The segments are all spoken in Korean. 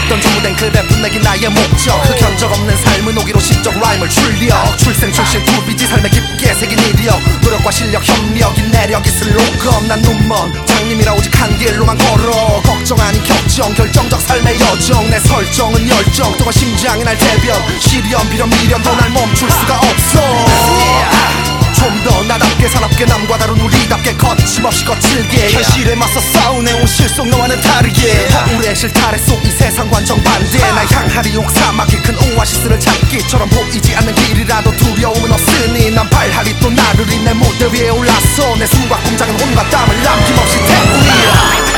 어떤 전무된 글에 분내기 나의 목적 흑연적 없는 삶은 오기로 시적 라임을 출력 출생 출신 투비지 삶에 깊게 새긴 이력 노력과 실력 협력이 내력이 슬로건 난 눈먼 장님이라 오직 한 길로만 걸어 걱정 아닌 격정 결정적 삶의 여정 내 설정은 열정 또한 심장이 날 대변 시련 비련 미련도 날 멈출 수가 없어 좀 더 나답게 사납게 남과 다른 우리답게 거침없이 거칠게 현실에 맞서 싸우네온 실속 너와는 다르게 허울의 실타래 속 이 세상 관정 반대 날 향하리 옥사막이 큰 오아시스를 찾기처럼 보이지 않는 길이라도 두려움은 없으니 난 발하리 또 나르리 내 무대 위에 올라서 내 숨과 공장은 온갖 땀을 남김없이 태우리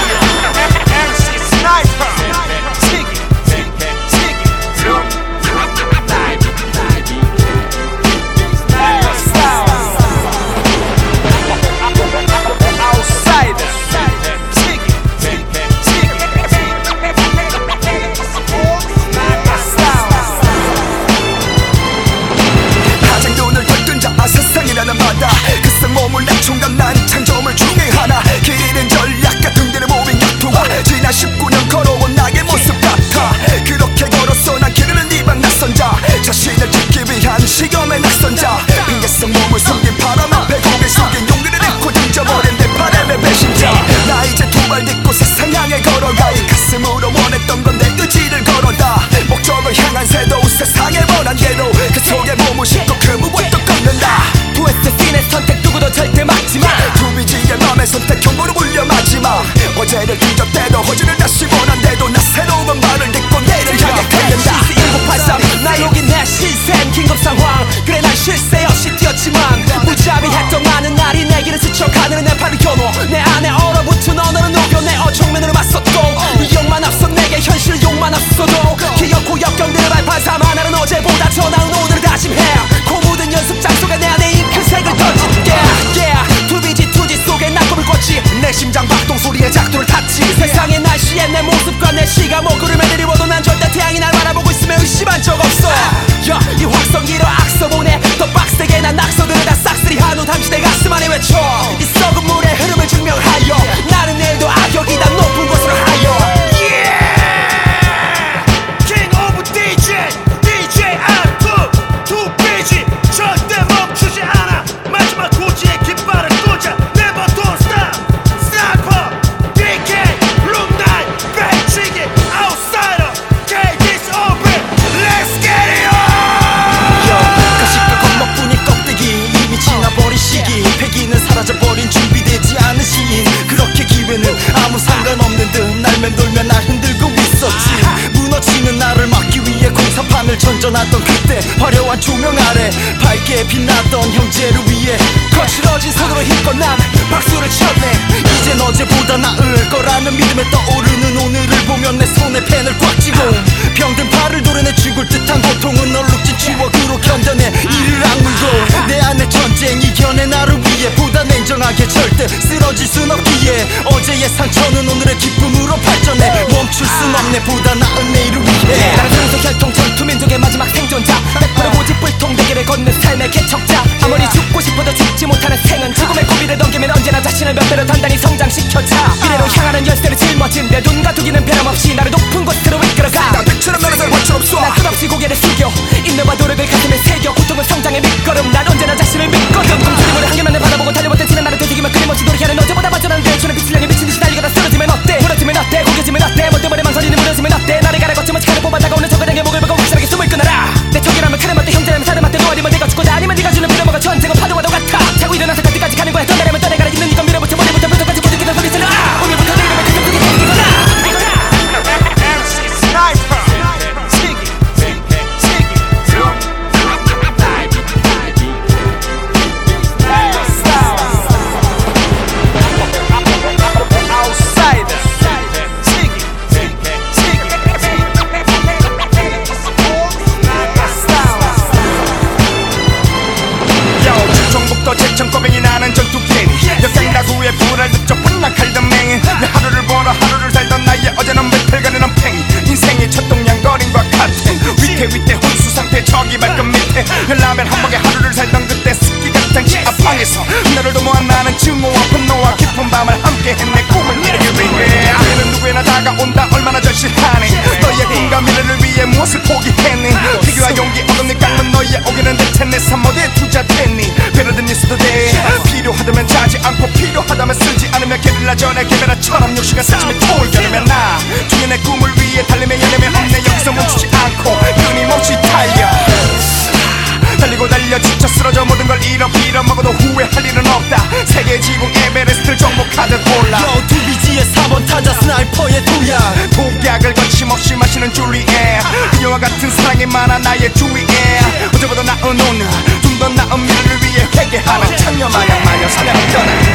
세상이라는 바다 그상 몸을 낮춘감 난 창조물 중에 하나 길 잃은 전략가 등대를 모인 약투가 지난 19년 걸어온 나의 모습 같아 그렇게 걸었어 난 길을 이방 낯선 자 자신을 지키기 위한 시험의 낯선 자 핑계성 몸을 숨긴 바람 앞에 고개 숙인 용기를 잃고 등져버린 내 바람의 배신자 나 이제 두 발 딛고 세상 향해 걸어가 이 가슴으로 원했던 건 내 의지를 걸어다 목적을 향한 새도 세상의 원한대로 그 속에 몸을 싣고 그 무엇도 꺾는다 VSC의 선택 누구도 절대 막지마 투비지의 맘의 선택 경고로 울려 마지마 어제를 뒤졌대도 허지를 다시 원한대도 나 새로운 말을 듣고 내일을 향해 걷는다 1983 나 여기 내 실생 긴급 상황 그래 난 쉴새 없이 뛰었지만 무자비했던 많은 날이 내 길을 스쳐가는 내 팔을 겨누어 내 안에 얼어붙은 언어를 녹여 내 어정면으로 맞섰고 욕만 앞서 내게 현실 욕만 앞서도 기억고 역경들을 밟아삼아 나는 어제보다 더 나은 오늘을 다짐해 고무든 연습장 속에 내 안에 잉크색을 던질게 투비지 투지 속에 나 꿈을 꿨지 내 심장 박동 소리에 작두를 탔지 세상의 날씨에 내 모습과 내 시가 먹구름에 내리워도 난 절대 태양이 날 바라보고 있으며 의심한 적 없어 이 확성기로 악서 보내 더 빡세게 난 낙서들을 다 싹쓸이 한후 당시 내 가슴 안에 외쳐 이 썩은 물의 흐름을 증명하여 나는 내일도 악역이다 높은 곳으로 하여 King of DJ DJ 아투 투비지 절대 멈추지 않아 마지막 고지의 깃발을 꽂아 Never don't stop Sniper DK Room 9 배치기 Outsider KD's over Let's get it on 가식과 겁먹뿐이 껍데기 이미 지나버린 시기 패기는 사라져버린 준비되지 않은 시인 그렇게 기회는 아무 상관없는 듯 날 맴돌며 날 흔들고 있었지 무너지는 나를 막기 위해 공사판을 전전하던 그때 화려한 조명 아래 밝게 빛나던 형제를 위해 거칠어진 손으로 힘껏 난 박수를 쳤네 이젠 어제보다 나을 거라는 믿음에 떠오르는 오늘을 보면 내 손에 펜을 꽉 쥐고 병든 팔을 도려내 죽을 듯한 고통은 얼룩진 추억으로 견뎌내 이를 악물고 내 안에 전쟁 이겨내 나를 위해 보다 냉정하게 절대 쓰러질 순 없기에 어제의 상처는 오늘의 기쁨으로 발전해 멈출 순 없네 보다 나은 내일을 위해 나는 평소 혈통 전투 민족의 마지막 생존자 100% 고집불통 대결에 걷는 삶의 개척자 아무리 죽고 싶어도 죽지 못하는 생은 죽음의 고비를 넘기면 언제나 자신을 몇 배로 단단히 성장시켜자 미래로 향하는 열쇠를 짊어진 내 눈과 두기는 변함없이 나를 높은 곳으로 이끌어가 난 백처럼 나를 관처럼 쏴 난 끝없이 고개를 숙여 인내와 노력을 가슴에 새겨 고통은 성장의 밑거름 난 언제나 자신을 믿거든 금주림으로 한 개만 내 바라보고 달려왔던 지난 나를 되새기며 끊임없이 노력하는 어제보다 발전하는 대처럼 빛을 향해 미친듯이 달리가다 쓰러지면 어때 무너지면 어때 고개지면 어때 멋대머리 망설이는 무너지면 어때 나를 가라 거침없이 칼을 뽑아다가 오는 적을 목을 베고 확실하게 숨을 끊어라 내 적이라면 칼을 맞대 형제라면 살을 맞대 너 아니면 내가 죽고자 아니면 네가 주는 빌어먹어 전쟁은 파도와 너 같아 자고 일어나서 갈 때까지 가는 거야 떠나려면 떠나가라 있는 이건 밀어붙여 머리부터 뼈까지 부딪히는 소리 질러 오늘부터 내일이면 그 정도기 때문이거나 MC Sniper 제천꼬맹이 나는 전투갱이 역강다구의 불알 득적 분난 칼던 맹이 내 하루를 벌어 하루를 살던 나의 어제는 메탈가는 팽이 인생의 첫동양거림과 같아 위태위태 혼수 상태 저기 발끝 밑에 라면 한 먹에 하루를 살던 그때 습기 같은 지하방에서 너를 도모한 나는 증오와 분노와 깊은 밤을 함께 했네 꿈을 이루기 위해 앞에는 누구나 다가온다 얼마나 절실하니 너의 꿈과 미래를 위해 무엇을 포기했니 피규와 용기 얻었니 깎는 너의 오기는 대체 내 삶 어디에 투자했니 베르든 뉴스도 돼 필요하다면 자지 않고 필요하다면 쓰지 않으면 게릴라 전에 개베라처럼 6시간 쓰지면 토을 겨누면 나 중에 내 꿈을 위해 달리며 열림에 없네 여기서 멈추지 않고 끊임없이 달려 달리고 달려 지쳐 쓰러져 모든 걸 잃어먹어도 후회할 일은 없다 세계 지붕 에베레스트를 정복하듯 올라 투비지의 4번 타자 스나이퍼의 도약 독약을 거침없이 마시는 줄리에 그녀와 같은 사랑이 많아 나의 주위에 어제보다 나은 오늘 좀 더 나은 미래를 위해 회개하는 창녀 마냥 마녀 사냥을 떠나